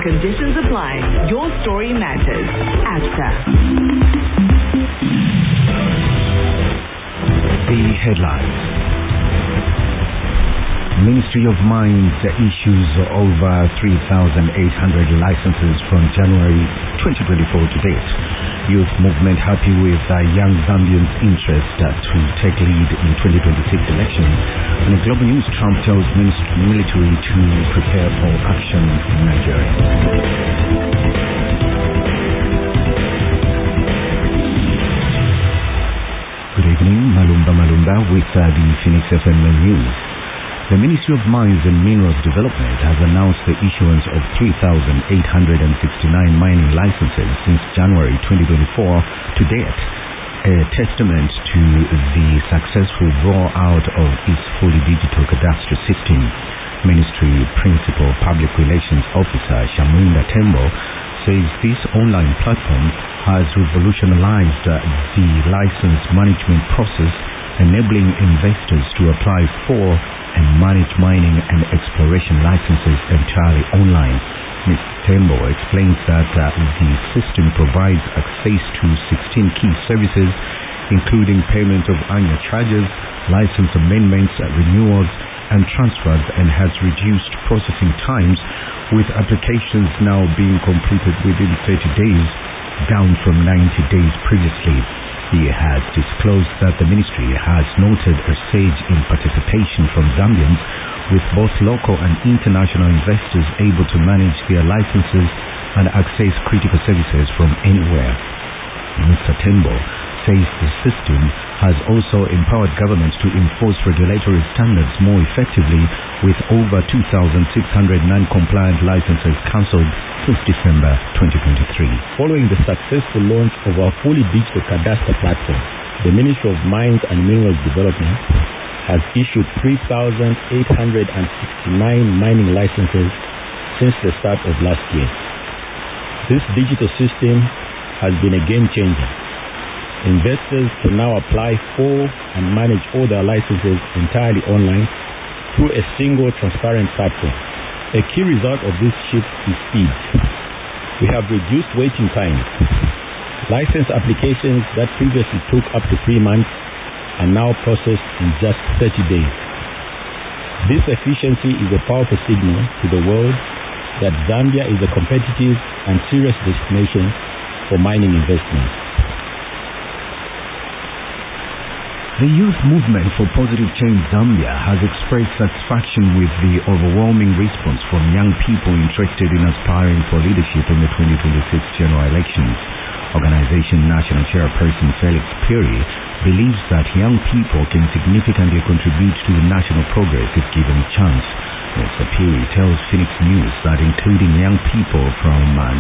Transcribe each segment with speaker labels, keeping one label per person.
Speaker 1: conditions apply. Your story matters. ASTA.
Speaker 2: The headlines. Ministry of Mines issues over 3,800 licenses from January 2024 to date. Youth movement happy with young Zambians' interest to take lead in 2026 elections. And in global news, Trump tells military to prepare for action in Nigeria. Good evening, Malumba with the Phoenix FM News. The Ministry of Mines and Minerals Development has announced the issuance of 3,869 mining licenses since January 2024 to date, a testament to the successful rollout of its fully digital cadastral system. Ministry Principal Public Relations Officer Shamunda Tembo says this online platform has revolutionized the license management process, enabling investors to apply for and manage mining and exploration licenses entirely online. Mr. Tembo explains that the system provides access to 16 key services, including payment of annual charges, license amendments, renewals, and transfers, and has reduced processing times, with applications now being completed within 30 days, down from 90 days previously. He has disclosed that the ministry has noted a surge in participation from Zambians, with both local and international investors able to manage their licenses and access critical services from anywhere. Mr. Tembo says the system has also empowered governments to enforce regulatory standards more effectively, with over 2,600 non-compliant licenses cancelled since December 2023.
Speaker 3: Following the successful launch of our fully digital cadastre platform, the Ministry of Mines and Minerals Development has issued 3,869 mining licenses since the start of last year. This digital system has been a game changer. Investors can now apply for and manage all their licenses entirely online through a single transparent platform. A key result of this shift is speed. We have reduced waiting times. License applications that previously took up to 3 months are now processed in just 30 days. This efficiency is a powerful signal to the world that Zambia is a competitive and serious destination for mining investments.
Speaker 2: The Youth Movement for Positive Change Zambia has expressed satisfaction with the overwhelming response from young people interested in aspiring for leadership in the 2026 general elections. Organization National Chairperson Felix Phiri believes that young people can significantly contribute to national progress if given a chance. Mr. Phiri tells Phoenix News that excluding young people from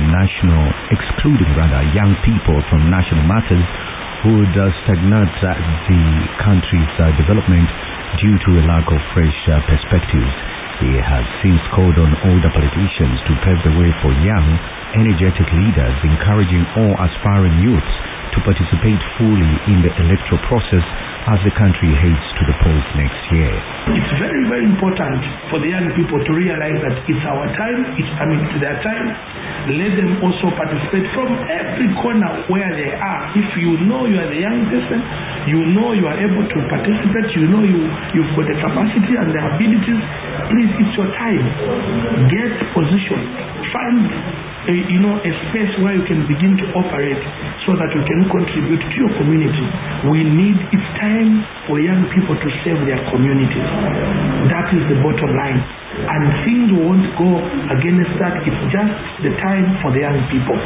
Speaker 2: national matters would stagnate the country's development due to a lack of fresh perspectives. He has since called on older politicians to pave the way for young, energetic leaders, encouraging all aspiring youths to participate fully in the electoral process as the country heads to the polls next year.
Speaker 4: It's very, very important for the young people to realize that it's our time, it's their time. Let them also participate from every corner where they are. If you know you are the young person, you know you are able to participate, you know you've got the capacity and the abilities, please, it's your time. Get positioned. Find a space where you can begin to operate so that you can contribute to your community. It's time for young people to serve their communities. That is the bottom line. And things won't go against that. It's just the time for the young people.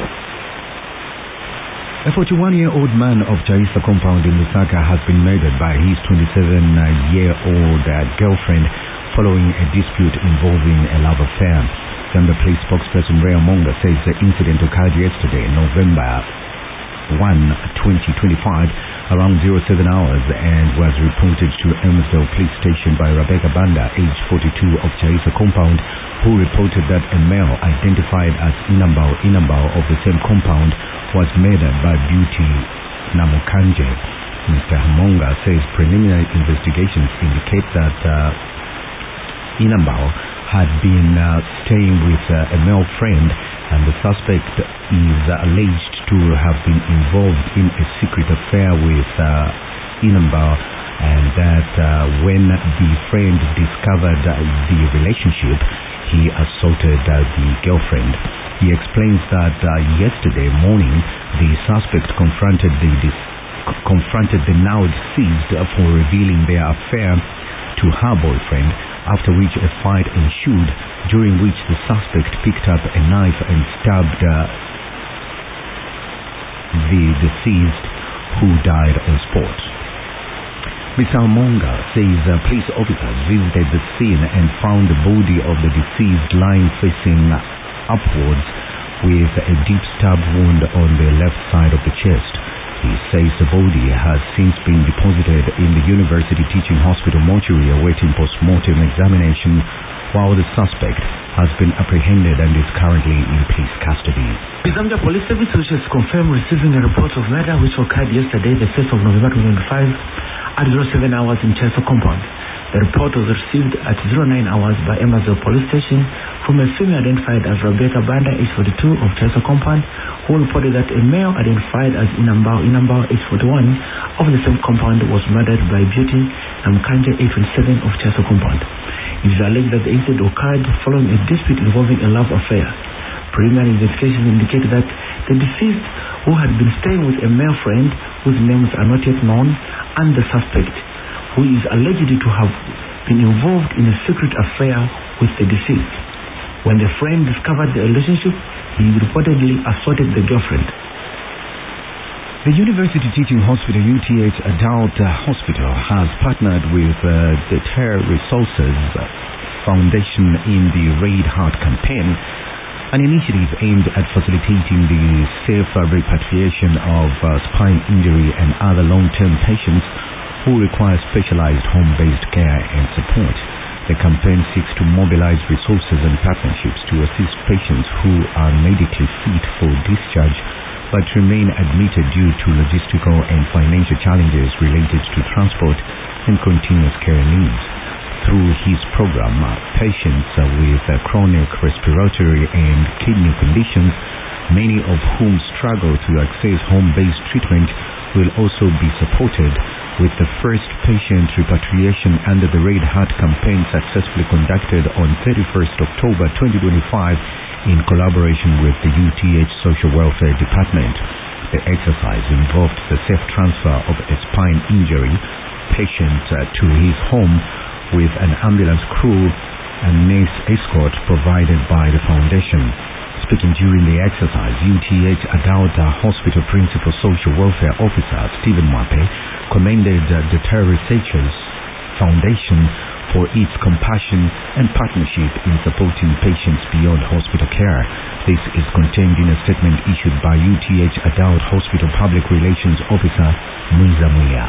Speaker 2: A 41-year-old man of Chaisa compound in Lusaka has been murdered by his 27-year-old girlfriend following a dispute involving a love affair. Zambia Police spokesperson Ray Amonga says the incident occurred yesterday, November 1, 2025, around 07 hours and was reported to Elmsdale Police Station by Rebecca Banda, age 42, of Chaisa compound, who reported that a male identified as Inambao of the same compound was murdered by Beauty Namukanje. Mr. Amonga says preliminary investigations indicate that Inambao had been staying with a male friend and the suspect is alleged to have been involved in a secret affair with Inambao, and that when the friend discovered the relationship, he assaulted the girlfriend. He explains that yesterday morning, the suspect confronted the now deceased for revealing their affair to her boyfriend, after which a fight ensued, during which the suspect picked up a knife and stabbed the deceased, who died on spot. Mr. Amonga says police officers visited the scene and found the body of the deceased lying facing upwards with a deep stab wound on the left side of the chest. He says the body has since been deposited in the University Teaching Hospital mortuary awaiting post-mortem examination, while the suspect has been apprehended and is currently in police custody.
Speaker 5: The Zambia Police Service wishes to confirm receiving a report of murder which occurred yesterday, the 1st of November 2025, at 07 hours in Cheso Compound. The report was received at 09 hours by Emazeo Police Station from a female identified as Rebecca Banda, age 42, of Cheso Compound, who reported that a male identified as Inambao, age 41, of the same compound was murdered by Beauty Namkanja, age 27, of Cheso Compound. It is alleged that the incident occurred following a dispute involving a love affair. Preliminary investigations indicated that the deceased, who had been staying with a male friend whose names are not yet known, and the suspect, who is alleged to have been involved in a secret affair with the deceased. When the friend discovered the relationship, he reportedly assaulted the girlfriend.
Speaker 2: The University Teaching Hospital UTH Adult Hospital has partnered with the Terre Resources Foundation in the Red Heart campaign, an initiative aimed at facilitating the safe repatriation of spine injury and other long-term patients who require specialized home-based care and support. The campaign seeks to mobilize resources and partnerships to assist patients who are medically fit for discharge but remain admitted due to logistical and financial challenges related to transport and continuous care needs. Through his program, patients with chronic respiratory and kidney conditions, many of whom struggle to access home-based treatment, will also be supported, with the first patient repatriation under the Red Heart campaign successfully conducted on 31st October 2025 in collaboration with the UTH Social Welfare Department. The exercise involved the safe transfer of a spine injury patient to his home with an ambulance crew and nurse escort provided by the foundation. Speaking during the exercise, UTH Adult Hospital Principal Social Welfare Officer Stephen Mwape commended the Terre Researchers Foundation for its compassion and partnership in supporting patients beyond hospital care. This is contained in a statement issued by UTH Adult Hospital Public Relations Officer Mwiza Muya.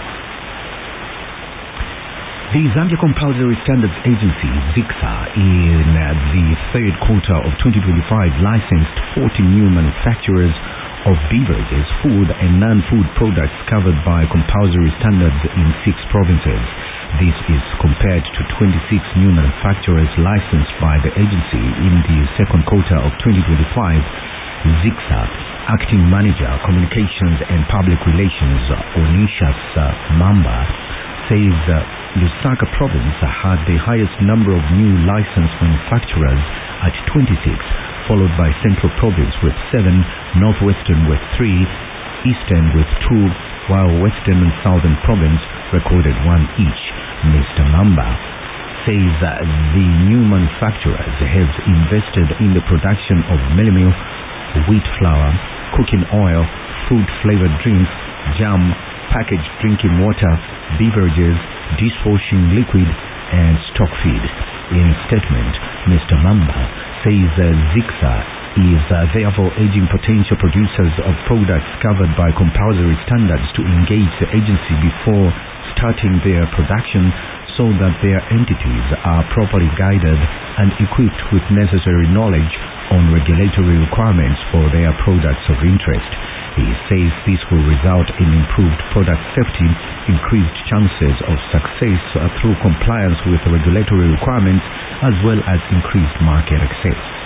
Speaker 2: The Zambia Compulsory Standards Agency, ZICSA, in the third quarter of 2025 licensed 40 new manufacturers of beverages, food and non-food products covered by compulsory standards in 6 provinces. This is compared to 26 new manufacturers licensed by the agency in the second quarter of 2025. ZICSA Acting Manager, Communications and Public Relations, Onishas Mamba, says Lusaka Province had the highest number of new licensed manufacturers at 26, followed by Central Province with 7, Northwestern with 3, Eastern with 2, while Western and Southern Province recorded 1 each. Mr. Mamba says the new manufacturers have invested in the production of mealie, wheat flour, cooking oil, fruit-flavored drinks, jam, packaged drinking water, beverages, dishwashing liquid, and stock feed. In a statement, Mr. Mamba says ZICSA is therefore urging potential producers of products covered by compulsory standards to engage the agency before starting their production so that their entities are properly guided and equipped with necessary knowledge on regulatory requirements for their products of interest. He says this will result in improved product safety, increased chances of success through compliance with regulatory requirements, as well as increased market access.